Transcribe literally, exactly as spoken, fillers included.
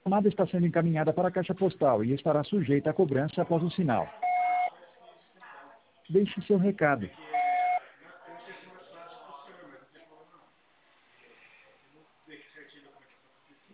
chamada está sendo encaminhada para a caixa postal e estará sujeita à cobrança após o sinal. Deixe seu recado.